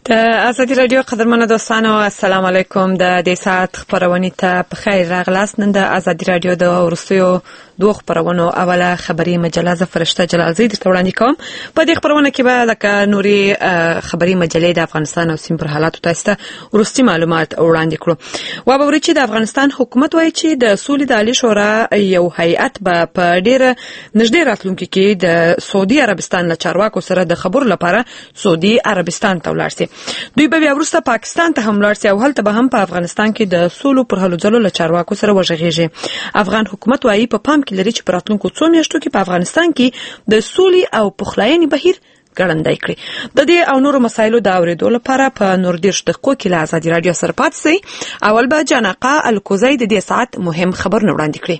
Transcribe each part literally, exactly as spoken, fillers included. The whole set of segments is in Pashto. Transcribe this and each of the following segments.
د ازادي رادیو قدرمنو دوستانو السلام علیکم. د دې ساعت خبرونه ته په خیر راغلاست. نن د ازادي رادیو د ورستیو دوه خبرونو اوله خبري مجله ز فرشته جلالزی د وړاندې کوم. په دې خبرونه کې به لکه نوري خبري مجلې د افغانستان او سیمه پر حالات تاسو ته ورستي معلومات وړاندې کړو. و به ورې چې د افغانستان حکومت وایي چې د سولې د عالی شورا یو هیئت به په ډېر نږدې راتلونکي کې د سعودي عربستان له چارواکو سره د خبرو لپاره سعودي عربستان ته ولاړ شي. دوی به بیا وروسته پاکستان ته هم ولاړ شي او هلته به هم په افغانستان کې د سولو پر هلو ځلو له چارواکو سره وژغېږي. افغان حکومت وایي په پام کې لري چې په راتلونکو څو میاشتو کې په افغانستان کې د سولې او پخلاینې بهیر ګړندی کړي. د دې او نورو مسایلو د اورېدو لپاره په نور دیرش دقیقو کې له ازادي رادیو سره پاتې شئ. اول به جانقه الکوزی د دې ساعت مهم خبرونه وړاندې کړي.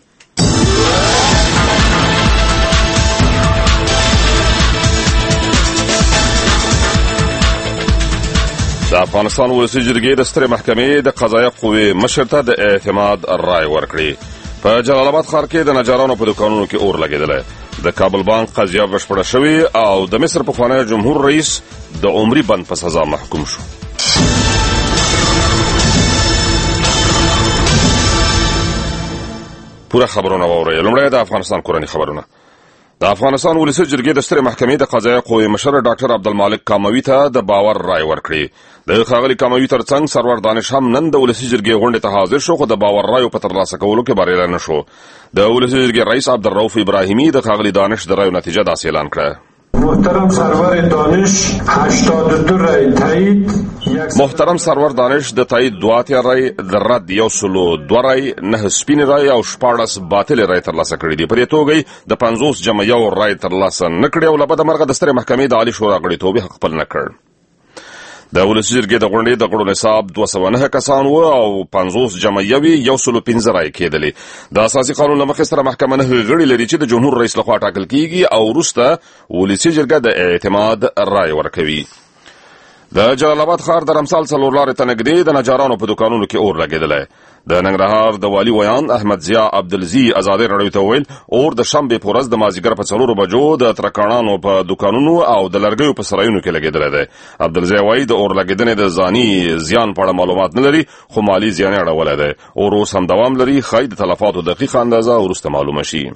د افغانستان ولسي جرګې د سترې محکمې د قضایه قوې مشر ته د اعتماد رای ورکړي. په جلال آباد ښار کې د نجارانو په دوکانونو کې اور لګېدلی. د کابل بانک قضیه بشپړه شوې او د مصر پخوانی جمهور رئیس د عمري بند په سزا محکوم شو. پوره خبرونه واورئ. لومړی د افغانستان کورني خبرونه. د افغانستان ولسي جرګې د سترې محکمې د قضایه قوې مشر ډاکټر عبدالمالک کاموي ته د باور رای ورکړي. د ښاغلي کاموي ترڅنګ سرور دانش هم نن د ولسي جرګې غونډې ته حاضر شو، خو د باور رایو په ترلاسه کولو کې بریالی نه شو. د ولسي جرګې رئیس عبدالرؤف ابراهیمي د ښاغلي دانش د رایو نتیجه داسې اعلان کړه: محترم سرور دانش هشتاد و دو رای تایید، محترم سرور دانش د تایید دوه اتیا رای، د رد یو سلو دوه رای، نه سپین رای او شپاړس باطل رای ترلاسه کړي دي. په دې توګه د پنځوس جمع یو رای ترلاسه نه کړي او له بده مرغه د سترې محکمې د عالی شورا غړیتوب حق خپل نه کړ. د ولسي جرګې د غونډې د غړو نصاب دوه سوه نهه کسان وو او پنځوس جمع یو یو سلو پنځه رای کېدلې. د اساسي قانون له مخې سره محکمه نه غړي لري چې د جمهور رئیس لخوا ټاکل کیږي او وروسته ولسي جرګه د اعتماد رای ورکوي. د جلال آباد ښار د رمسال څلور لارې ته نږدې د نجارانو په دوکانونو کې اور لګېدلی. د ننګرهار د والي ویان احمد ضیا عبدالزي ازادي راډیو ته وویل اور د شنبې په ورځ د مازدیګر په څلورو بجو د ترکاڼانو په دوکانونو او د لرګیو په سرایونو کې لګېدلی دی. عبدالزي وایي د اور لګېدنې د ځاني زیان په اړه معلومات نه لري، خو مالي زیان یې اړولی دی. اور اوس هم دوام لري، ښایي د تلفاتو دقیقه اندازه وروسته معلومه شي.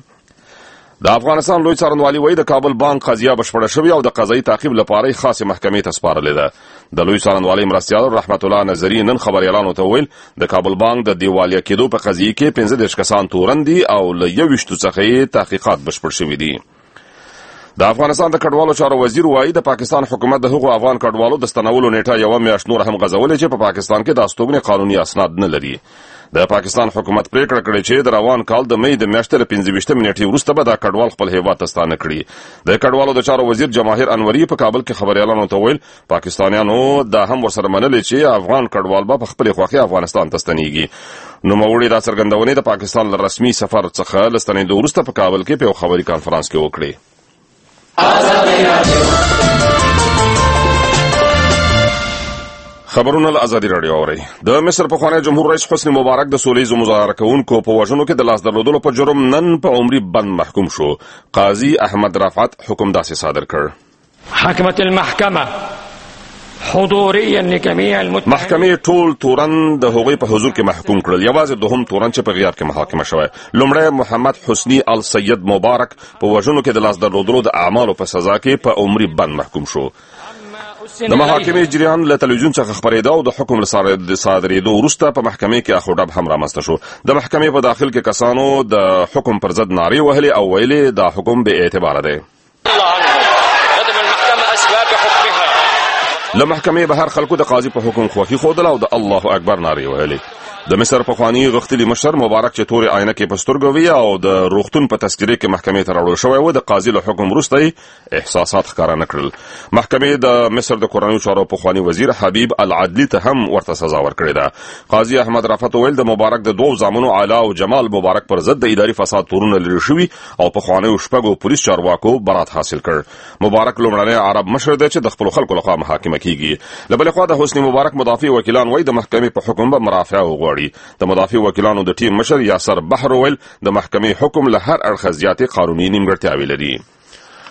د افغانستان لوی څارنوالي وایي د کابل بانک قضیه بشپړه شوې او د قضایي تعقیب لپاره خاصه محکمې ته سپارلې ده. د لوی څارنوالي مرستیال رحمت الله نظري نن خبريالانو ته ویل د کابل بانک د دیوالیا کېدو په قضیه کې پنځه دېرش کسان تورن دي او له یوویشتو څخه تحقیقات بشپړ شوي دي. د افغانستان د کډوالو چارو وزیر وایي د پاکستان حکومت د هغو افغان کډوالو د ستنولو نیټه یوه میاشت نور هم غځولې چې په پاکستان کې د استوګنې قانوني اسناد نه لري. د پاکستان حکومت پریکړه کړې چې د روان کال د مې د میاشتې له پنځه ویشتمې نیټې وروسته به دا کډوال خپل هیواد ته ستانه کړي. د کډوالو د چارو وزیر جماهیر انوري په کابل کې خبريالانو ته ویل پاکستانیانو دا هم ورسره منلې چې افغان کډوال به په خپل خوښه افغانستان ته ستنېږي. نوموړي دا څرګندونې د پاکستان له رسمي سفر څخه له ستنېدو وروسته په کابل کې په یو خبري کانفرنس کې وکړې. خبرونه له ازادي راډیو اورئ. د مصر پخوانی جمهور رئیس حسني مبارک د سولهییزو مظاهره کوونکو په وژنو کې د لاس درلودلو په جرم نن په عمري بند محکوم شو. قاضي احمد رفعت حکم داسې صادر کړ: حکمت المحکمه حضوريا لجميع المتهم. محکمې ټول تورن د هغوی په حضور کې محکوم کړل، یوازې دوهم تورن چې په غیاب کې محاکمه شوی. لومړی محمد حسني السید مبارک په وژنو کې د لاس درلودلو د اعمالو په سزا کې په عمري بند محکوم شو. د محاکمې جریان له تلویزیون څخه خبرېده او د حکم له صادرېدو وروسته په محکمې کې اخوډب هم رامنځته شو. د محکمې په داخل کې کسانو د حکم پر ضد نارې وهلې او ویلې دا حکم بې اعتباره دی. له محکمې بهر خلکو د قاضي په حکم خوښي ښودله او د الله اکبر نارې وهلې. د مصر پخوانی غښتلي مشر مبارک چې تورې عینکې په سترګو وي او د روغتون په تذکرې کې محکمې ته راوړل شوی و، د قاضي له حکم وروسته احساسات ښکاره نه کړل. محکمې د مصر د کورنیو چارو پخوانی وزیر حبیب العدلي ته هم ورته سزا ورکړې ده. قاضي احمد رفعت ویل د مبارک د دوو زامنو علا او جمال مبارک پر ضد د اداري فساد تورونه لرې شوي او پخوانیو شپږو پولیس چارواکو برات حاصل کړ. مبارک لومړنی عرب مشر دی چې د خپلو خلکو لخوا محاکمه کیږي. له بلې خوا د حسني مبارک مدافع وکیلان وایي د محکمې په حکم به مرافعه وغواړي. د مدافع وکیلانو د ټیم مشر یاسر بحر ویل د محکمې حکم له هر اړخه زیاتې قانوني نیمګړتیاوې لري.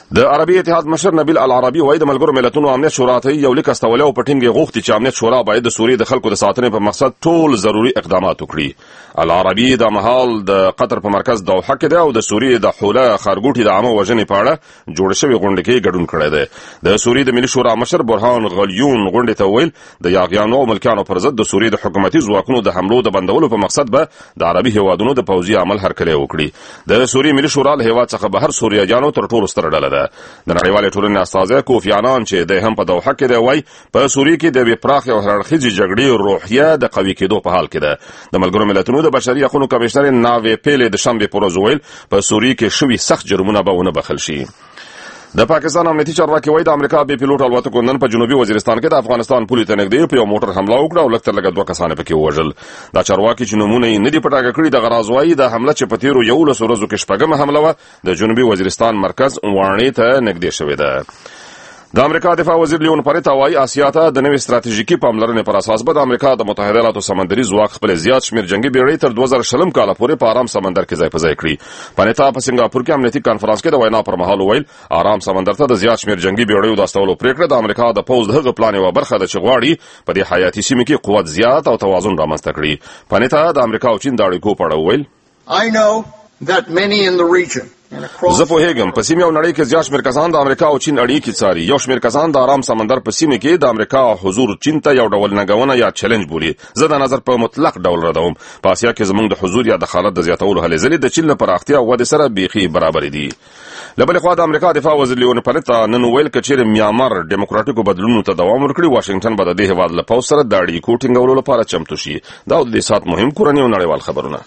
د عربي اتحاد مشر نبیل العربي وایي د ملګرو ملتونو امنیت شورا ته یو لیک استولی او په ټینګه غوښتي چې امنیت شورا باید د سوریې د خلکو د ساتنې په مقصد ټول ضروري اقدامات وکړي. العربي د مهال د قطر په مرکز دوحه کې ده او د سوریې د حوله خارګوټي د عامه وژنې په اړه جوړ شوی غونډه کې ګډون کړی دی. د سوریې د ملي شورا مشر برهان غلیون غونډې ته ویل د یاغیانو او ملکیانو پر ضد د سوریې د حکومتي ځواکونو د حملو د بندولو په مقصد به د عربي هیوادونو د پوځي عمل هرکلی وکړي. د سوریې ملي شورا له هیواد څخه بهر سوریاګانو تر ټولو ستره ډله ده. د نړیوالې ټولنې استازی کوفی عنان چې د هم په دوحه کې دی وایي په سوریې کې د بې پراخې او هرړخیزې جګړې روحیه د قوي کېدو په حال کې ده. د ملګرو ملتونو د بشري حقوقو کمشنر ناوې پیلې د شنبې په ورځ ویل په سوریې کې شوي سخت جرمونه به ونه بخښل شي. د پاکستان امنیتي چارواکي وایي د امریکا بې پیلوټ الوتکو نن په جنوبي وزیرستان کې د افغانستان پولې ته نږدې په یو موټر حمله وکړه او لږ تر لږه دوه کسان پکې ووژل. دا چارواکي چې نومونه یې نه دي پټاکه کړي دغه راز وایي د حمله چې په تېرو یولسو ورځو کې شپږمه حمله وه د جنوبي وزیرستان مرکز واڼې ته نږدې شوې ده. د امریکا دفاع وزیر لیون پریتا وایي آسیا ته د نوې ستراتیژیکي پاملرنې پر اساس به د امریکا د متحده ایالاتو سمندري ځواک خپل زیات شمیر جنگي بیړۍ تر دوه زره شلم کال پورې په آرام سمندر کې ځای په ځای کړي. پریتا په سنگاپور کې امنیتي کانفرنس کې د وینا پر مهال ویل آرام سمندر ته د زیات شمیر جنگي بیړیو د استولو پریکړه د امریکا د پوځ دغه پلان یوه برخه ده چې غواړي په دې حیاتي سیمه کې قوت زیات او توازن رامنځته کړي. پریتا د امریکا او چین د اړیکو په اړه ویل I know that many in the region زه پوهیږم په سیمه او نړۍ کې زیات شمیر کسان د امریکا او چین اړیکې څاري. یو شمیر کسان د آرام سمندر په سیمه کې د امریکا حضور چین ته یو ډول ننګونه یا چیلنج بولي. زه د نظر په مطلق ډول ردوم. په اسیا کې زموږ د حضور یا دخالت د زیاتولو هلې ځلې د چین له پراختیا او ودې سره بیخي برابر دي. له بلې خوا د امریکا دفاع وزیر لیون پریتا نن ویل که چیرې میانمار ډیموکراتیکو بدلونونو ته دوام ورکړي واشنګټن به د دې هیواد له پوځ سره د اړیکو ټینګولو لپاره چمتو شي. دا د دې سات مهم کورني او نړیوال خبرونه.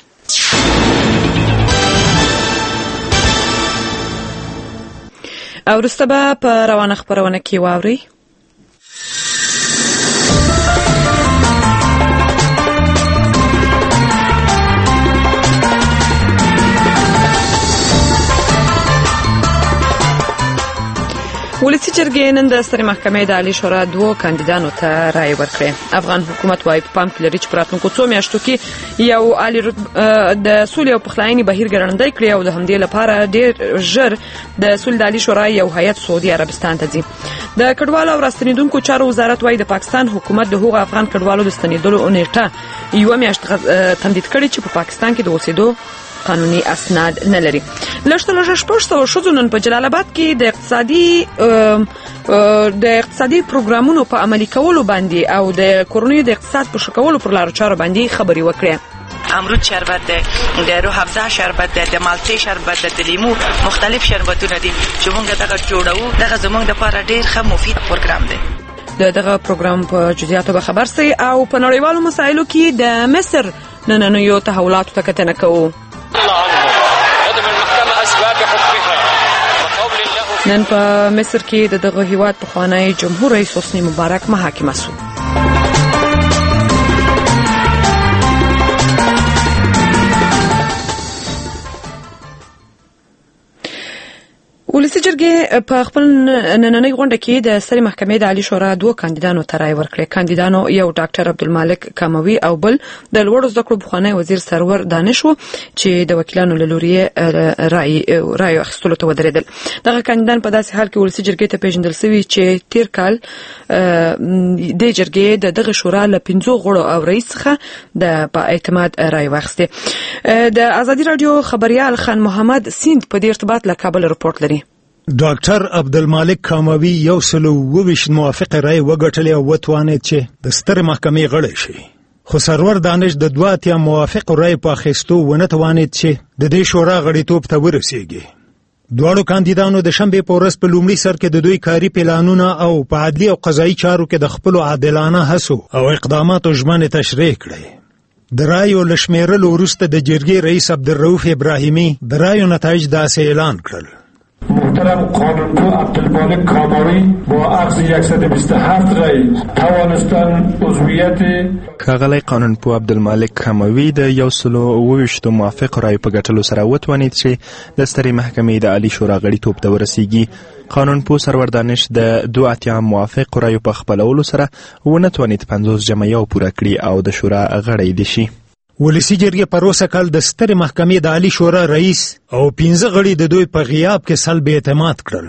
او وروسته به په روانه خپرونه کې واورئ. ولسی جرګې نن د سترې محکمې د عالی شورا دوو کاندیدانو ته رایې ورکړې. افغان حکومت وايي په پام کې لري چې په راتلونکو څو میاشتو کې یو عالی د سولې او پخلاینې بهیر ګړندی کړي او د همدې لپاره ډېر ژر د سولې د عالی شورا یو هیئت سعودي عربستان ته ځي. د کډوالو او راستنیدونکو چارو وزارت وايي د پاکستان حکومت د هغو افغان کډوالو د ستنېدلو نیټه یوه میاشت تمدید کړې چې په پاکستان کې د اوسېدو قانوني اسناد نه لري. لږ لږ شپږ سوه ښځو نن په جلال آباد کې د اقتصادي د اقتصادي پروګرامونو په عملي کولو باندې او د کورنیو د اقتصاد په ښه کولو پر لارو چارو باندې خبرې وکړې. امرود شربت ده، د روح افزا شربت ده، د مالټې شربت ده، د لیمو مختلف شربتونه دي چې موږ دغه جوړو. دغه زموږ لپاره ډېر ښه مفید پروګرام دی. د دغه پروګرام په جزئیاتو به خبر سئ او په نړیوالو مسایلو کې د مصر نننیو تحولاتو ته کتنه کوو. نن په مصر کې د دغه هیواد پخوانی جمهور رئیس حسنی مبارک محاکمه شو. ولسی جرګې په خپل نننۍ غونډه کې د سترې محکمې د عالی شورا دوه کاندیدانو ته رایې ورکړې. کاندیدانو یو ډاکټر عبدالمالک کاموي او بل د لوړو زده کړو پخوانی وزیر سرور دانش و چې د وکیلانو له لوري رایې رایې اخیستلو ته ودرېدل. دغه کاندیدان په داسې حال کې ولسی جرګې ته پیژندل شوي چې تیر کال د جرګې د دغه شورا له پنځو غړو او رئیس څخه د په اعتماد رایې واخیستې. د ازادي رادیو خبريال خان محمد سیند په دې ارتباط له کابل رپورټ لري. ډاکټر عبدالمالک کاموي یو سلو وویشت موافق رای وګټلې او وتوانید چې د سترې محکمې غړی شي. خو سرور دانش د دوه اتیا موافق رای په اخیستو ونه توانید چې د دې شورا غړیتوب ته ورسیږي. دواړو کاندیدانو د شنبې په ورځ په لومړي سر کې د دوی کاري پلانونه او په عدلي او قضایي چارو کې د خپلو عادلانه هڅو او اقداماتو ژمنې تشریح کړې. د رایو له شمېرلو وروسته د جرګې رئیس عبدالرؤف ابراهیمي د رایو نتایج داسې اعلان کړل. محترم قانونگو عبدالمالک کاموی با اخذ صد و بیست و هفت رای توانستن عضویت ښاغلی قانونپوه عبدالمالک کاموي د یو سلو اوویشتو موافق رایو په ګټلو سره وتوانید چې د سترې محکمې د عالی شورا غړیتوب ته ورسیږي. قانونپوه سرور دانش د دوه اتیا موافق رایو په خپلولو سره ونه توانید پنځوس جمع یو پوره کړي او د شورا غړی دي شي. ولسی جرګې پروسه کال د سترې محکمې د عالی شورا رئیس او پنځه غړي د دوی په غیاب کې سلب اعتماد کړل.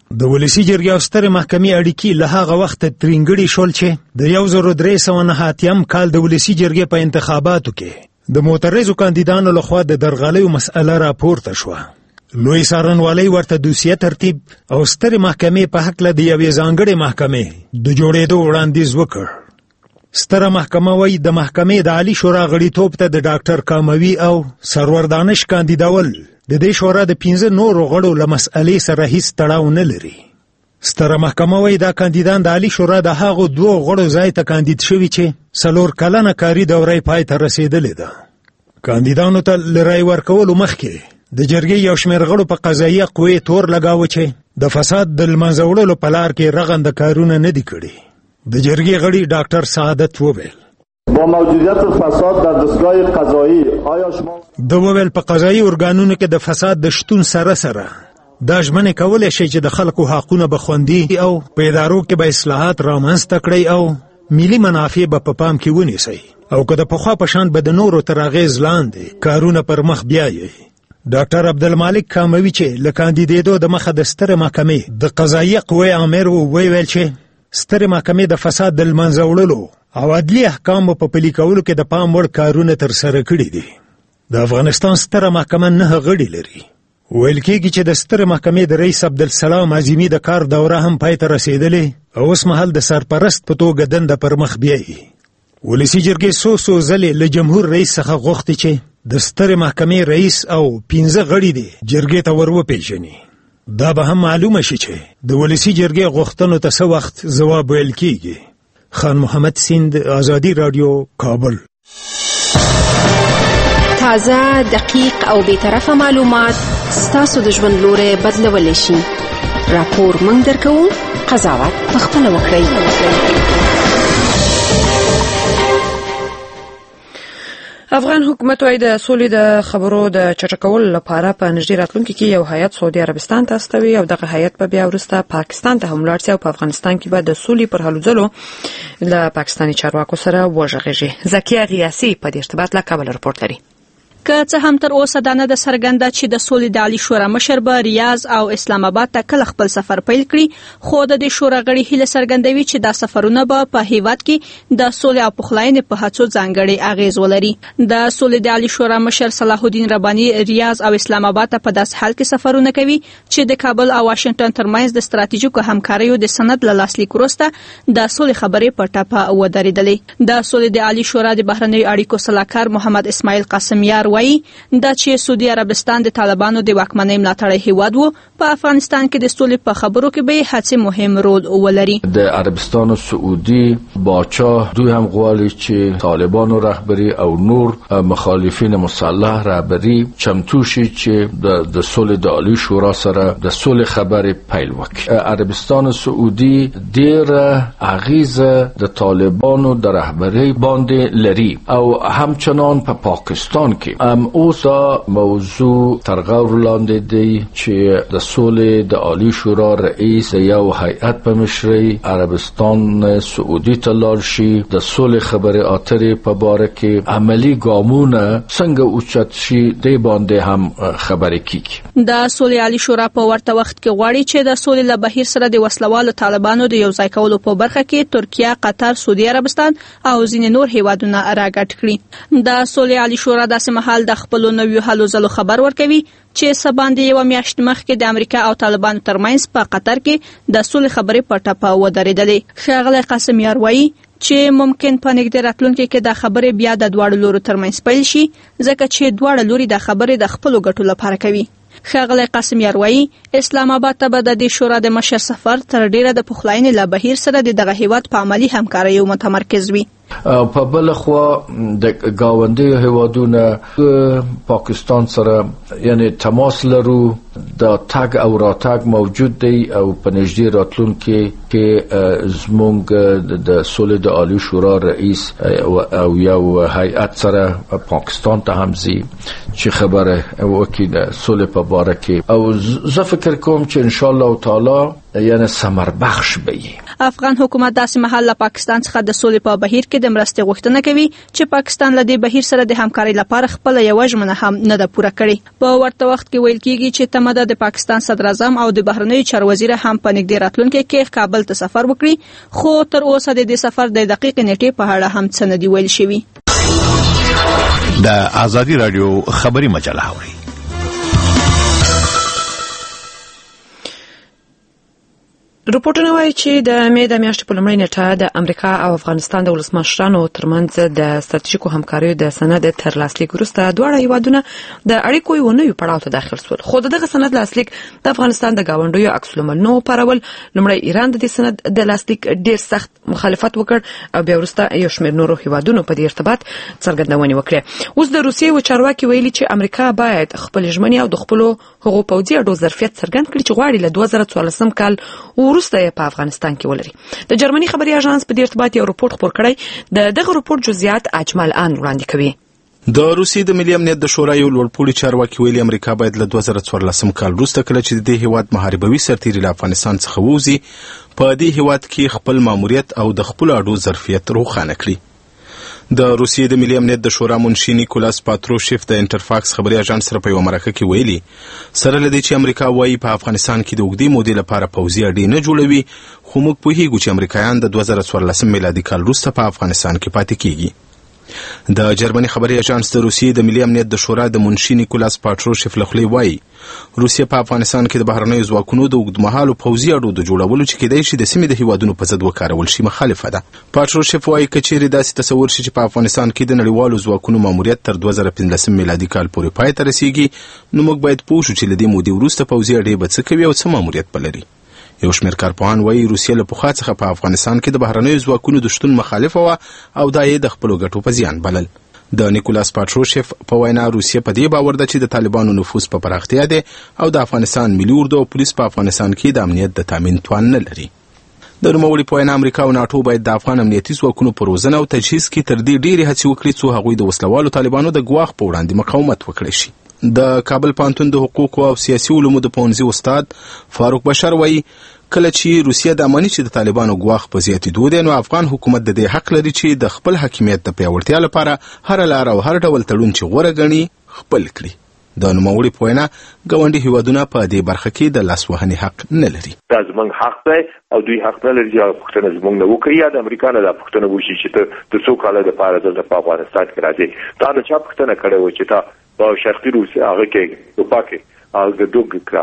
د ولسی جرګې او سترې محکمې اړیکې له هغه وخته ترینګړي شول چې د یو زر درې سوه نهه اتیا کال د ولسی جرګې په انتخاباتو کې د معترضو کاندیدانو لخوا د درغلیو مسأله راپورته شوه. لوی څارنوالۍ ورته دوسیه ترتیب او سترې محکمې په هکله د یوې ځانګړې محکمې د جوړېدو وړاندیز وکړ. ستره محکمه وایي د محکمې د عالی شورا غړیتوب ته د ډاکټر کاموي او سرور دانش کاندیدول د دې شورا د پنځه نورو غړو له مسئلې سره هیڅ تړاو نه لري. ستره محکمه وایي دا کاندیدان د عالی شورا د هغو دوو غړو ځای ته کاندید شوي چې څلور کلنه کاري دوره پای ته رسېدلې ده. کاندیدانو ته له رای ورکولو مخکې د جرګې یو شمېر غړو په قضایي قوې تور لګاوه چې د فساد د لمنځه وړلو په لار کې رغنده کارونه نه دي کړي. د جرګې غړي ډاکټر سعادت وویل با موجودیت فساد در دستگاه قضایی آیا شما د وویل په قضایي ارګانونو کې د فساد د شتون سره سره دا ژمنې کولی شي چې د خلکو حقونه به خوندي او په ادارو کې به اصلاحات رامنځته کړئ او ملي منافع به په پام کې ونیسئ او که د پخوا په شان به د نورو تر اغېز لاندې کارونه پر مخ بیایئ. ډاکټر عبدالمالک کاموي چې له کاندیدېدو د مخه د سترې محکمې د قضایي قوې امر وویل چې سترې محکمې د فساد د لمنځه وړلو او عدلي احکامو په پلي کولو کې د پام وړ کارونه ترسره کړي دي. د افغانستان ستره محکمه نه غړي لري. ویل کېږي چې د سترې محکمې د رئیس عبدالسلام عظیمي د کار دوره هم پای ته رسېدلې او اوس مهال د سرپرست په توګه دنده پر مخ بیایي. ولسي جرګې څو څو ځلې له جمهور رئیس څخه غوښتي چې د سترې محکمې رئیس او پنځه غړي دي جرګې ته ور وپېژني. دا به هم معلومه شي چې د ولسي جرګې غوښتنو ته څه وخت ځواب ویل کېږي. خان محمد سیند، آزادي رادیو، کابل. تازه، دقیق او بی‌طرفه معلومات ستاسو د ژوند لوری بدلولی شي. راپور موږ درکوو، قضاوت پخپله وکړئ. افغان حکومت وايي د سولې د خبرو د چټکولو لپاره په نږدې راتلونکي کې یو هیئت سعودي عربستان ته استوي او دغه هیئت به بیا وروسته پاکستان ته هم لاړ شي او په افغانستان کې به د سولې پر هلو ځلو له پاکستاني چارواکو سره وغږیږي. زکیه غیاسي په دې ارتباط له کابل رپورټ لري. که څه هم تر اوسه دا نه ده څرګنده چې د سولې د عالی شورا مشر به ریاض او اسلام آباد ته کله خپل سفر پیل کړي، خو د دې شورا غړي هیله څرګندوي چې دا سفرونه به په هیواد کې د سولې او پخلاینې په هڅو ځانګړي اغیز ولري. د سولې د عالی شورا مشر صلاح الدین رباني ریاض او اسلام آباد ته په داس حال کې سفرونه کوي چې د کابل او واشنگټن ترمنځ د ستراتیژیکو همکاریو د سند له لاسلیک وروسته د سولې خبرې په ټاپه ودرېدلې. د سولې د عالی شورا د بهرنیو اړیکو سلاکار محمد اسماعیل قاسمیار وایي دا چې سعودي عربستان د طالبانو د واکمنۍ ملاتړی هیواد وو، په افغانستان کې د سولې په خبرو کې به هڅې مهم رول ولري. د عربستان سعودي باچا دوی هم غواړي چې طالبانو رهبری او نور مخالفین مسلح رهبری چمتو شي چې د سولې د عالی شورا سره د سولې خبرې پیل وکړي. عربستان سعودي ډېر اغیزه د طالبانو د رهبری باندې لري او همچنان په پا پاکستان کې ام اوسا موضوع تر غور لاندې دی چې د سولې د عالی شورا رئیس یو هیئت په مشرۍ عربستان سعودي ته لاړ شي، د سولې خبرې اترې په باره کې عملی ګامونه څنګه اوچت شي دی باندې هم خبرې کیږي. د سولې عالی شورا په ورته وخت کې غواړي چې د سولې له بهیر سره د وسلوالو طالبانو د یو ځای کولو په برخه کې ترکیه، قطر، سعودي عربستان او ځینې نور هیوادونه راګډ کړي. د سولې عالی شورا داسې مهال د خپلو نویو هلو ځلو خبر ورکوي چې سباندې یو میاشت مخکې د امریکا او طالبانو ترمنځ په قطر کې د سولې خبرې په ټاپه ودرېدلې. ښاغلی قاسمیار وایي چې ممکن په نږدې راتلونکي کې د خبرې بیا د دواړو لورو ترمنځ پیل شي، ځکه چې دواړه لوري د خبرې د خپلو ګټو لپاره کوي. ښاغلی قاسمیار وایي اسلام آباد ته به د دې شورا د مشر سفر تر ډیره د پخلاینې له بهیر سره د دغه هیواد په عملی همکاریو متمرکز وي. په بل خوا د گاونډي هیوادونو پاکستان سره یعنی تماس لرو، د تاګ او راتګ موجود دی او په نږدې راتلونکي کې زموږ د سولې د عالی شورا رئیس او یو هیئت سره پاکستان ته هم ځي چې خبره وکړي د سولې په باره کې او زه فکر کوم چې ان شاء الله تعالی یعنی ثمر بخش وي. افغان حکومت داسې مهال له پاکستان څخه د سولې په بهیر کې د مرستې غوښتنه کوي چې پاکستان له دې بهیر سره د همکارۍ لپاره خپل یو ژمنه هم نه ده پوره کړې. په ورته وخت کې ویل کېږي چې تمه ده د پاکستان صدر اعظم او د بهرنیو چارو وزیر هم په نږدې راتلونکي کې کابل ته سفر وکړي، خو تر اوسه د دې سفر د دقیق نیټې په اړه هم څه نه دی ویل شوی. د آزادي رادیو خبري مجله اوري. رپورټونه وايي چې د مې د میاشتې په لومړۍ نیټه د امریکا او افغانستان د ولسمشرانو ترمنځ د ستراتیژیکو همکاریو د سند تر لاسلیک وروسته دواړه هیوادونه د اړیکو یو نوی پړاو ته داخل شول. خو دغه سند لاسلیک د افغانستان د گاونډیو عکس العملونو پارول، لومړی ایران د دې سند د لاسلیک ډیر سخت مخالفت وکړ او بیا وروسته یو شمېر نورو هیوادونو په دې ارتباط څرګندونې وکړه. اوس د روسیې و چارواکي ویلي چې امریکا باید خپل ژمنې او د خپل حقوقو پوځي اډو ظرفیت څرګند کړي چې غواړي له دوه زره څوارلسم کال وروسته په افغانستان کې ولري. د جرمني خبري اژانس په دې ارتباط یو رپورت خپور کړی، د دغه رپورت جزئیات اجمل ان وړاندې کوي. د روسیې د ملي امنیت د شورا یو لوړپوړي چارواکي ویلي امریکا باید له دوه زره څوارلسم کال وروسته کله چې د دې هیواد محاربوي سرتیري له افغانستان څخه ووځي په دې هیواد کې خپل ماموریت او د خپل اډو ظرفیت روښانه کړي. د روسیې د ملي امنیت د شورا منشي نیکولاس پاتروشیف د انټرفاکس خبري اژانس سره په یو مرکه کې ویلي، سره لدی چې امریکا وايي په افغانستان کې د اوږدې مودې لپاره پوځي اډې نه جوړوي، خو موږ پوهیږو چې امریکایان د دوه زره څوارلسم میلادي کال وروسته په افغانستان کې پاتې کیږي. د جرمني خبري اژانس د روسیې د ملي امنیت د شورا د منشي نیکولاس پاتروشیف له خولې وايي روسیه په افغانستان کې د بهرنیو ځواکونو د اوږدمهالو پوځي اډو د جوړولو چې کېدای شي د سیمې د هیوادونو په ضد وکارول شي مخالفه ده. پاتروشیف وايي که چیرې داسې تصور شي چې په افغانستان کې د نړیوالو ځواکونو ماموریت تر دوه زره پنځلسم میلادي کال پورې پای ته رسیږي، نو موږ باید پوه شو چې له دې مودې وروسته پوځي اډې به څه کوي او څه ماموریت به لري. یو شمېر کارپوهان وايي روسیه له پخوا څخه په افغانستان کې د بهرنیو ځواکونو د شتون مخالفه وه او دا یې د خپلو ګټو په زیان بلل. د نیکولاس پاتروشیف په وینا روسیه په دې باور ده چې د طالبانو نفوذ په پراختیا دی او د افغانستان ملي اردو او پولیس په افغانستان کې د امنیت د تامین توان نه لري. د نوموړي په وینا امریکا او ناټو باید د افغان امنیتي ځواکونو په روزنه او تجهیز کې تر دې ډېرې هڅې وکړي څو هغوی د وسلوالو طالبانو د ګواښ په وړاندې مقاومت وکړی شي. د کابل پوهنتون د حقوقو او سیاسي علومو د پوهنځي استاد فاروق بشر وایي کله چې روسیه د امني چې د طالبانو ګواښ په زیاتېدو دی، نو افغان حکومت د دې حق لري چې د خپل حاکمیت د پیاوړتیا لپاره هر لار او هر ډول تړون چې غوره ګڼي خپل کړي. د نوموړي په وینا ګاونډي هیوادونه په دې برخه کې د لاسوهنې حق نه لري. دا زموږ حق دی او دوی حق نه لري چې پوښتنه زموږ نه وکړي یا د امریکا نه دا پوښتنه وشي چې ته د څو کاله دپاره دلته په افغانستان کې راځې. تا د چا پوښتنه کړې وه چې تا په شرقي روسیې هغه کې اروپا کې هغه د دوه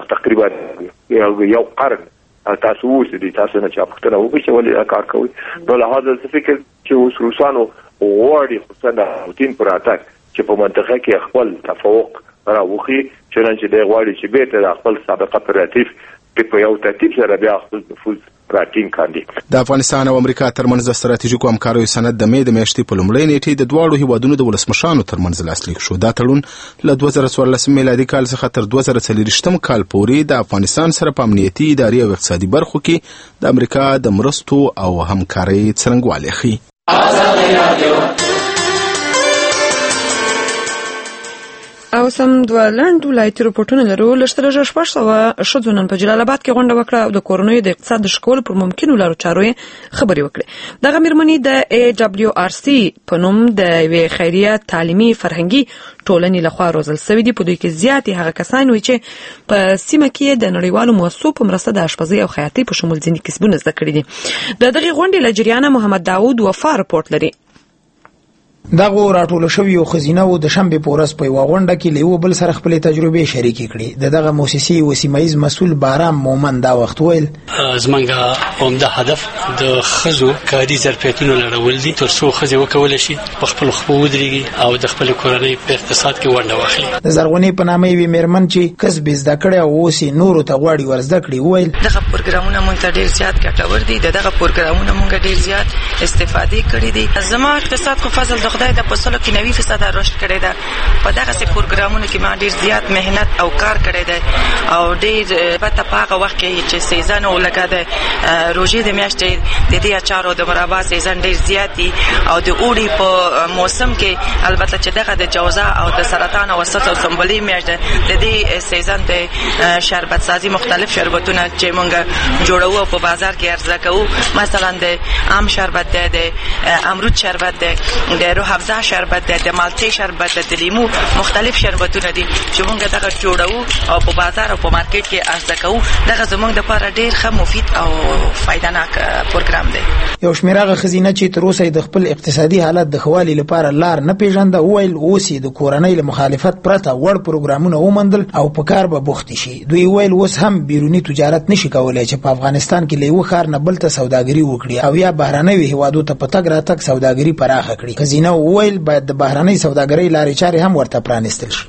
تقریبا یو قرن تاسو اوسئ دي تاسو نه چا پوښتنه وکړي چې ولې دا کار کوي. نو له هغه څه فکر چې اوس روسانو غواړي خصوصا د پوتین پر اتاک چې په منطقه کې خپل تفوق راوخي، چنانچه دی غواړي چې بیرته د خپل سابقه اپراتیف په یو ترتیب سره بیا خپل نفوذ راټینګ کاندي. د افغانستان او امریکا ترمنځ د ستراتیژیکو همکاریو سند د مې د میاشتې په لومړۍ نیټې د دواړو هیوادونو د ولسمشرانو ترمنځ لاسلیک شو. دا تړون له دوه زره څوارلسم میلادي کال څخه تر دوه زره څلوېښتم کال پورې د افغانستان سره په امنیتي، اداري او اقتصادي برخو کې د امریکا د مرستو او همکارۍ څرنګوالی ښيي. او سم دوه لنډ ولایتي رپورټونه لرو. لږترلږه شپږ سوه ښځو نن په جلال آباد کې غونډه وکړه او د کورنیو د اقتصاد د ښه کولو پر ممکنو لارو چارو یې خبرې وکړې. دغه مېرمنې د ای ډبلیو آر سی په نوم د یوې خیریه تعلیمي فرهنګي ټولنې لخوا روزل سوي دي. په دوی کې زیاتې هغه کسان وي چې په سیمه کې د نړیوالو مؤسسو په مرسته د اشپزۍ او خیاطۍ په شمول ځینې کسبونه زده کړي دي. د دغې غونډې له جریانه محمد داود وفا رپورټ لري. دغه راټول شوی خزینه او د شنبه پورس په غونډه کې لیو بل سره خپل تجربه شریکې کړې. د دغه موسسي او سیمایز مسول بارام مومن دا وخت ویل زمونږه عمده هدف د خزو کاري ظرفیتونو لرول دي تر څو خزه وکول شي په خپل خپل ودرېږي او د خپل کورنۍ په اقتصاد کې ونډه واخلي. د زرغونی په نامه وی مېرمن چې کسب زده کړي او اوس نورو ته غواړي ورزده کړي ویل دغه پروګرامونه مونږ ته ډیر زیات ګټور دي. دغه پروګرامونه مونږ ډیر زیات استفادې کړې دي. زما اقتصاد خو فضل د خدای د پسلو کې نوي فیصد رشد کړی ده. په دغه سي پروګرامونو کې ما ډیر زیات مهنت او کار کړی دی او ډیر پته پاغه وخت کې چې سیزن ولګا ده روزي د میاشتې د دې اچارو د مربع سیزن ډیر زیات دي او د اوړي په موسم کې البته چې دغه د جوزا او د سرطان او وسط او سمبلي میاشت د دې سیزن د شربت سازي مختلف شربتونه چې مونږ جوړو په بازار کې عرضه کوو. مثلا د ام شربت ده، د امرود شربت ده، د روح افزا شربت ده، د مالټې شربت ده، د لیمو مختلف شربتونه دي چې مونږ دغه جوړو او په بازار او په مارکیټ کې عرضه کوو. دغه زمونږ د لپاره ډیر ښه مفید او فائداناک پروګرام دی. یو شمیره خزینه چې تر اوسه د خپل اقتصادي حالت د خوالي لپاره لار نه پیژنده ویل اوس د کورنۍ له مخالفت پرته وړ پروګرامونه ومندل او په کار به بوخت شي. دوی ویل اوس هم بیرونی تجارت نشي کولای چې په افغانستان کې له یو خار نه بل ته سوداګري وکړي او یا بهرنۍ هیوادو ته په تګ راتګ سوداګري پراخه کړي. خزینه ویل باید د بهرنۍ سوداګرۍ لارې چارې هم ورته پرانستل شي.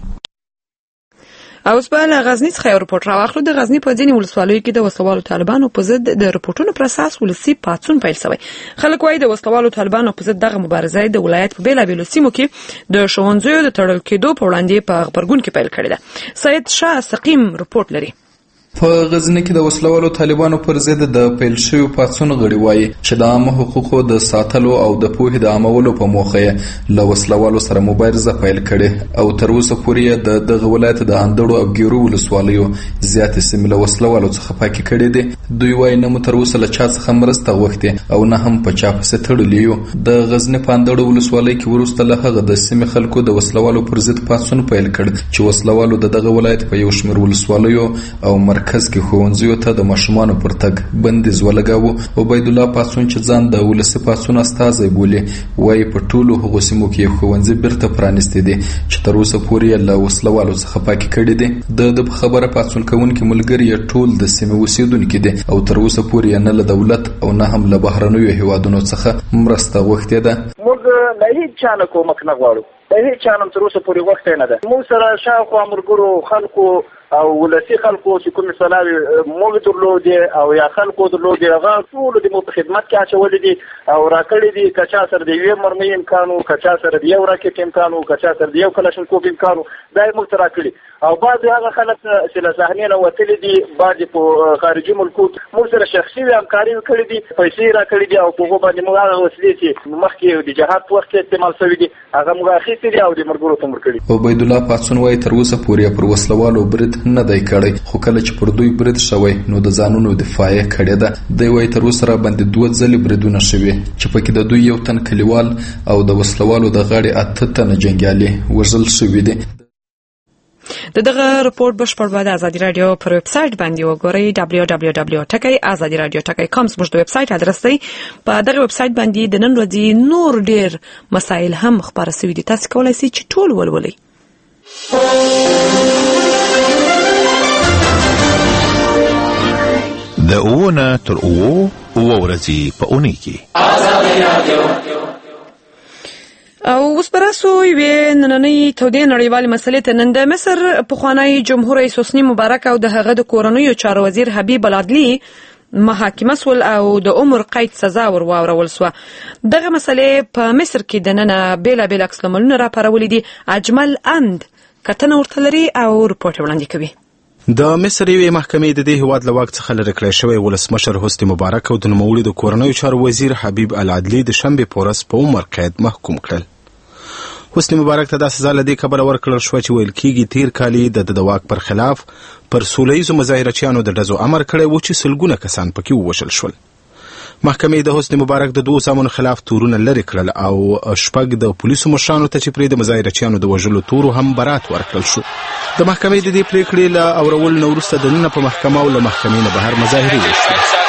اوس په غزنی څخه یو رپورټ راوخلو. د غزنی په ځینې ولسوالیو کې د وسلوالو طالبانو په ضد د رپورټونو پر اساس ولسی پاڅون پیل شوی. خلک وايي د وسلوالو طالبانو په ضد دغه مبارزه د ولایت په بیلابیلو سیمو کې د ښوونځیو د تړل کېدو په وړاندې په خبرګون کې پیل کړی ده. سید شاه سقیم رپورټ لري. په غزنی کې د وسلوالو طالبانو پر ضد د پیل شوی پاڅون غړي وایي چې د عامه حقوقو د ساتلو او د پوهې د عامولو په موخه له وسلوالو سره مبارزه پیل کړي او تر اوسه پورې د دغه ولایت د اندړو او ګیرو ولسوالیو زیات سیمه له وسلوالو څخه پاکي کړي دي. دوی وایي نه تر اوسه له چا څخه مرسته غوښتي او نه هم په چا پسې تړلي یو. د غزنی په اندړو ولسوالۍ کې وروسته له هغه د سیمې خلکو د وسلوالو پر ضد پاڅون پیل کړ چې وسلوالو د دغه ولایت په یو شمېر ولسوالیو او مرکز کې ښوونځیو ته د ماشومانو پر تګ بندیز ولګاوه. عبید الله پاڅون چې ځان د ولسي پاڅون استازی بولي وایي په ټولو هغو سیمو کې ښوونځي بیرته پرانیستي دي چې تر اوسه پورې له وسلوالو څخه پاکي کړي دي. د خبره پاڅون کوونکي ملګري ټول د سیمې اوسیدونکي دي او تر اوسه پورې نه له دولت او نه هم له بهرنیو هیوادونو څخه مرسته غوښتې ده. موږ له هیڅ چا نه کومک نه غواړو، د هیڅ چا نه تر اوسه پورې غوښتې نه ده. موږ سره شاوخوا ملګرو خلکو او ولسی خلکو چې کوم سلاوي موږ درلودې او یا خلکو درلودې هغه ټول د مو په خدمت کې اچولې دي او راکړې دي. کچا سره د یو مرمۍ امکانو، کچا سره د یو راکټ امکانو، کچا سره د یو کلاشینکوف امکانو دا موږ ته راکړي. او بعض هغه خلک چې له صحنې نه وتلي دي، بعض په خارجي ملکو موږ سره شخصي همکاري کړې دي، پیسې راکړې دي او په هغه باندې موږ هغه وسیلې چې مخکې د جهاد په وخت کې استعمال شوي دي هغه موږ اخیستې دي او د مرګورو ته ورکړي. عبید الله پاڅون وایي تر اوسه پورې پر وسلوالو برید نه دی کړی، خو کله چې پر دوی برید شوی نو د ځانونو دفاع یې کړې ده. دوی وایي تر اوسه را باندې دوه ځلې بریدونه شوي چې پکې د دوی یو تن کلیوال او د وسلوالو د غاړې اته تنه جنګیالي وژل شوي دي. د دغه رپورټ بشپړ به د ازادي رادیو پر ویب سټ باندې وګورئ دبلیو دبلیو دبلیو ټکی ازادي رادیو ټکی کام زموږ د ویب سټ ادرس دی. په دغه ویب سټ باندې د نن ورځې نور ډیر مسایل هم خبره شوي دي، تاسو کولای شئ چې ټول ولولئ. د اوونه تر اوو اوه ورځې په اونۍ کې ازادي رادیو. او اوس براسو یوې نننۍ تودې نړیوالې مسلې ته. نن د مصر پخوانی جمهور رئیس حسني مبارک او د هغه د کورنیو چارو وزیر حبیب العدلي محاکمه سول او د عمر قید سزا ور واورول سو. دغه مسلې په مصر کې د نن بیلابیل عکس العملونه راپارولې دي. اجمل اند کتنه ورته لري او رپورټ وړاندې کوي. د مصر یوې محکمې د دې هیواد له واک څخه لرې کړی شوی ولسمشر حسني مبارک او د نوموړي د کورنیو چارو وزیر حبیب العدلي د شنبې په ورځ په عمر قید محکوم کړل. حسني مبارک ته دا سزا له دې کبله ورکړل شوه چې ویل کېږي تیر کال یې د د واک پر خلاف پر سوله ییزو مظاهرچیانو د ډزو امر کړی و چې سلګونه کسان پکې ووژل شول. محکمې د حسني مبارک د دوو زامنو خلاف تورونه لرې کړل او شپږ د پولیسو مشرانو ته چې پرې د مظاهرچیانو د وژلو تورو هم برات ورکړل شو. د محکمې د دې پریکړې له اورولو نه وروسته دننه په محکمه او له محکمې نه بهر مظاهرې وشوې.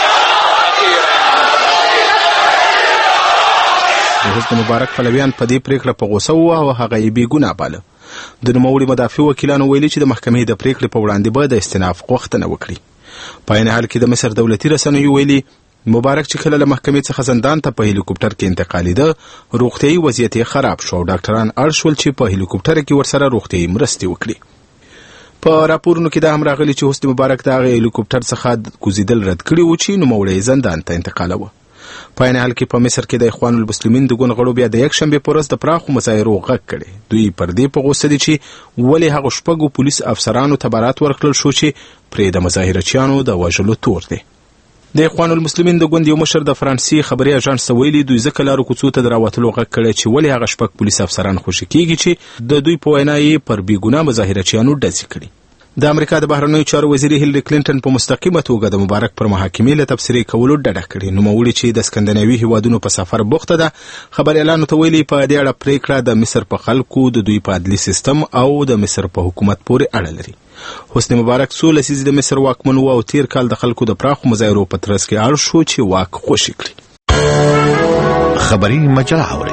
د حسني مبارک پلویان په دې پریکړه په غوسه وو او هغه یې بې ګناه باله. د نوموړي مدافع وکیلانو ویلي چې د محکمې د پریکړې په وړاندې به د استئناف غوښتنه وکړي. په عین حال کې د مصر دولتي رسنیو ویلي مبارک چې کله له محکمې څخه زندان ته په هلیکوپټر کې انتقالېده روغتیایي وضعیت یې خراب شو او ډاکټران اړ شول چې په هلیکوپټر کې ورسره روغتیایي مرستې وکړي. په راپورونو کې دا هم راغلي چې حسني مبارک د هغه هلیکوپټر څخه کوزیدل رد کړي و چې نوموړی زندان ته انتقالوه. په عین حال کې په مصر کې د اخوان المسلمین د ګوند غړو بیا د یک شنبې په ورځ د پراخو مظاهرو غږ کړی. دوی پر دې په غوسه دي چې ولې هغو شپږو پولیس افسرانو ته برات ورکړل شو چې پرې د مظاهرچیانو د وژلو تور دی. د اخوان المسلمین د ګوند یو مشر د فرانسې خبري اژانس ته ویلي دوی ځکه لارو کوڅو ته د راوتلو غږ کړی چې ولې هغه شپږ پولیس افسران خوشي کېږي چې د دوی په وینا یې پر بې ګناه مظاهرچیانو ډزې کړي. د امریکا د بهرنیو چارو وزیر هیلری کلینټن په مستقیمه توګه د مبارک پر محاکمې له تبصرې کولو ډډه کړې. نوموړي چې د اسکندناوي هیوادونو په سفر بوخته ده خبریالانو ته ویلي په دې اړه پریکړه د مصر په خلکو د دوی په عدلي سیستم او د مصر په حکومت پورې اړه لري. حسنی مبارک څو لسیزې د مصر واکمن و او تیر کال د خلکو د پراخو مظاهرو په ترڅ کې اړ شو چې واک خوشي کړي. خبري مجله اوري.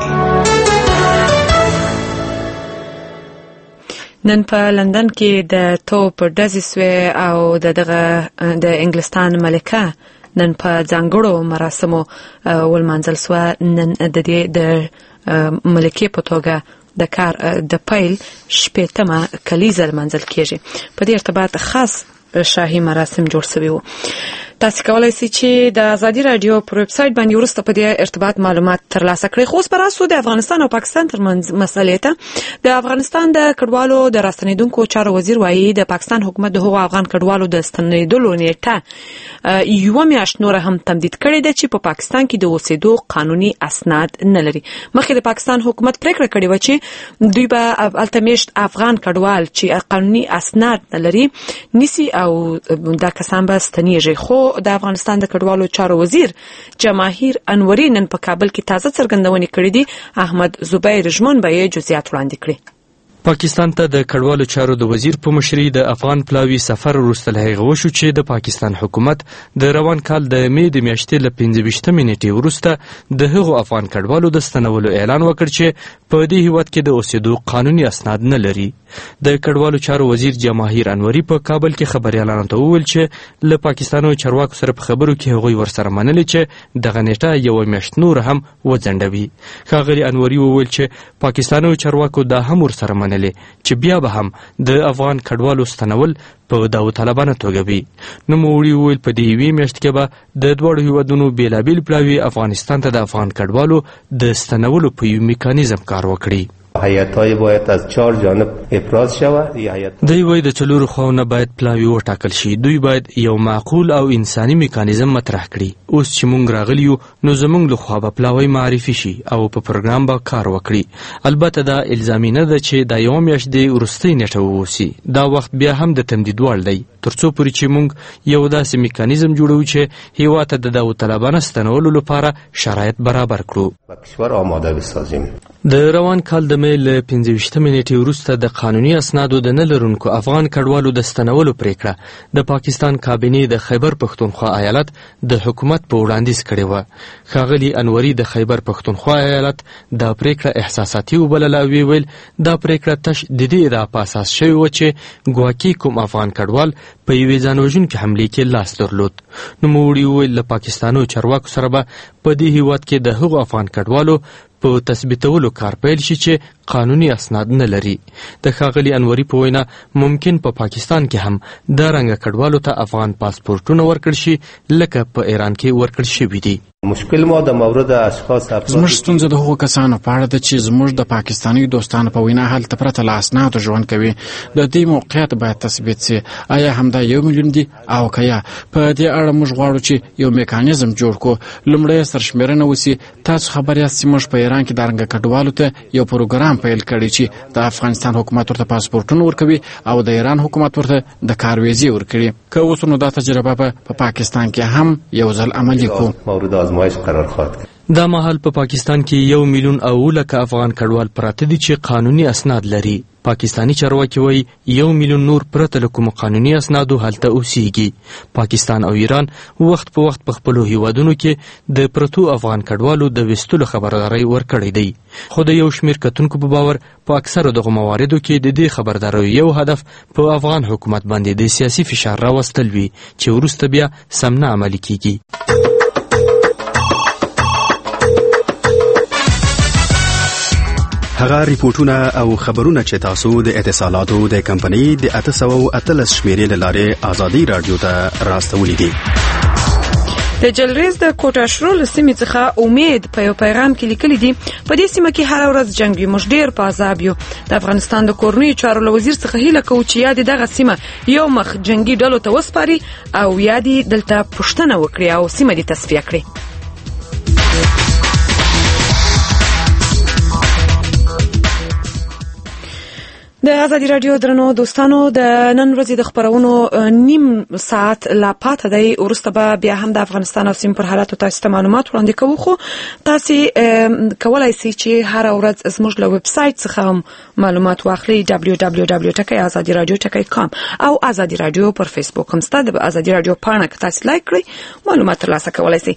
نن په لندن کې د توپ ډزې سوې او د دغه د انګلستان ملکه نن په ځانګړو مراسمو ولمانځل سوه. نن د دې د ملکې په توګه د کار د پیل شپېتمه کلیزه لمانځل کیږي. په دې ارتباط خاص شاهي مراسم جوړ شوي وو. تاسو کولای شئ چې د ازادي رادیو پر ویب سایټ باندې ورسته په دې ارتباط معلومات ترلاسه کړئ. خو اوس پر اساس د افغانستان او پاکستان ترمنځ مسلې ته د افغانستان د کډوالو د راستنیدونکو چارو وزیر وایي د پاکستان حکومت د هغو افغان کډوالو د ستنیدلو نیټه یوه میاشت نور هم تمدید کړې ده چې په پاکستان کې د اوسېدو قانوني اسناد نه لري. مخکې د پاکستان حکومت پریکړه کړې و چې دوی به هلته میشت افغان کډوال چې قانوني اسناد نه لري نیسي او دا کسان به ستنیږي. خو د افغانستان د کډوالو چارو وزیر جماهیر انوري نن په کابل کې تازه څرګندونې کړې دي. احمد زبیر ژمن به یې جزئیات وړاندې کړي. پاکستان ته د کډوالو چارو د وزیر په مشرۍ د افغان پلاوي سفر وروسته له هغه وشو چې د پاکستان حکومت د روان کال د مې د میاشتې له پنځه ویشتمې نیټې وروسته د هغو افغان کډوالو د ستنولو اعلان وکړ چې په دې هیواد کې د اوسېدو قانوني اسناد نه لري. د کډوالو چارو وزیر جماهیر انوري په کابل کې خبریالانو ته وویل چې له پاکستانو چارواکو سره په خبرو کې هغوی ورسره منلي چې دغه نیټه یوه میاشت نور هم وځنډوي. ښاغلي انوري وویل چې پاکستانو چارواکو دا هم ورسره منلي چې بیا به هم د افغان کډوالو ستنول په داوطلبانه توګه وي. نوموړي وویل په دې یوې میاشت کې به د دواړو هیوادونو بېلابېل پلاوي افغانستان ته د افغان کډوالو د ستنولو په یو میکانیزم کار وکړي. هیئت‌های باید از چهار جانب افراز شود. دوی وایي د څلورو خواوو نه باید پلاوي وټاکل شي. دوی باید یو معقول او انساني میکانیزم مطرح کړي. اوس چې موږ راغلي یو نو زموږ لخوا به پلاوی معرفي شي او په پروګرام به کار وکړي. البته دا الزامي نه ده چې دا یوه میاشت د وروستۍ نیټه واوسي. دا وخت بیا هم د تمدید وړ دی تر څو پورې چې موږ یو داسې میکانیزم جوړوو چې هیواد ته د داوطلبانه ستنولو لپاره شرایط برابر کړو. کشور آماده بسازیم. د روان کال د مې له پنځه ویشتمې نیټې وروسته د قانوني اسنادو د نه لرونکو افغان کډوالو د ستنولو پریکړه د پاکستان کابینې د خیبر پښتونخوا ایالت د حکومت په وړاندیز کړې وه. ښاغلي انوري د خیبر پښتونخوا ایالت دا پریکړه احساساتي وبلله او ویل دا پریکړه تش د دې ادعا په اساس شوې وه چې ګواکې کوم افغان کډوال په یوې ځانوژونکې حملې کې لاس درلود. نوموړي وویل له پاکستانو چارواکو سره به په دې هیواد کې د هغو افغان کډوالو په تثبیتولو کار پیل شي چې قانوني اسناد نه لري. د ښاغلي انوري په وینا ممکن په پا پاکستان کې هم دا رنګه کډوالو ته افغان پاسپورټونه ورکړل شي لکه په ایران کې ورکړل شوي دي. مشکل ما د مورد اشخاص زموږ ستونزه د هغو کسانو په اړه ده چې زموږ د پاکستاني دوستانو په وینا هلته پرته له اسنادو ژوند کوي. د دې موقعیت باید تثبیت سي. آیا همدا یو میلیون دي او که یا په دې اړه موږ غواړو چې یو میکانیزم جوړ کړو. لومړی سرشمېرنه وسي. تاسو خبر یاست چې موږ په ایران کې د رنګه کډوالو ته یو پروګرام پیل کړی چې د افغانستان حکومت ورته پاسپورټونه ورکوي او د ایران حکومت ورته د کار ویزې ورکړي. که اوس نو دا تجربه په پا پاکستان کې هم یو ځل عملي کړو. مورد آزمایش قرار خواهد کرد. دا مهال په پا پاکستان کې یو میلیون او لکه افغان کډوال پراته دي چې قانوني اسناد لري. پاکستانی چارواکي وایي یو میلیون نور پرته له کومو قانوني اسنادو هلته اوسیږي. پاکستان او ایران وخت په وخت په خپلو هیوادونو کې د پرتو افغان کډوالو د ویستلو خبرداری ورکړی دی. خو د یو شمېر کتونکو په باور په اکثرو دغو مواردو کې د دې خبرداریو یو هدف په افغان حکومت باندې د سیاسي فشار راوستل وي چې وروسته بیا سم نه عملي کیږي. هغه ریپورتونه او خبرونه چې تاسو د اتصالاتو د کمپنۍ د اته سوه اتلس شمېرې له لارې ازادي راډیو ته راستولی دي. د د جلریز د کوټاشرو لسمې څخه امید په یو پیغام کې لیکلي دي په دې سیمه کې هر ورځ جنگ وي، موږ ډیر په عذاب یو. د افغانستان د کورنیو چارو له وزیر څخه هیله کوو چې یا دغه سیمه یو مخ جنگي ډلو ته وسپاري او یا دلته پوښتنه وکړي او سیمه دې تصفیه کړي. د ازادي راډیو درنو دوستانو د نن ورځې د خبرونو نیم ساعت لا پاته دی، ورسته به بیا هم د افغانستان او سیمې پر حالاتو تاسو ته معلومات وړاندې کوو، خو تاسو کولای شئ چې هر ورځ زموږ له ویب سایټ څخه معلومات واخلئ دبلیو دبلیو دبلیو ډاټ ازادي راډیو ډاټ کام او ازادي راډیو پر فیسبوک هم ستاسو د ازادي راډیو پاڼه کې تاسو لایک کړئ معلومات ترلاسه کولای شئ.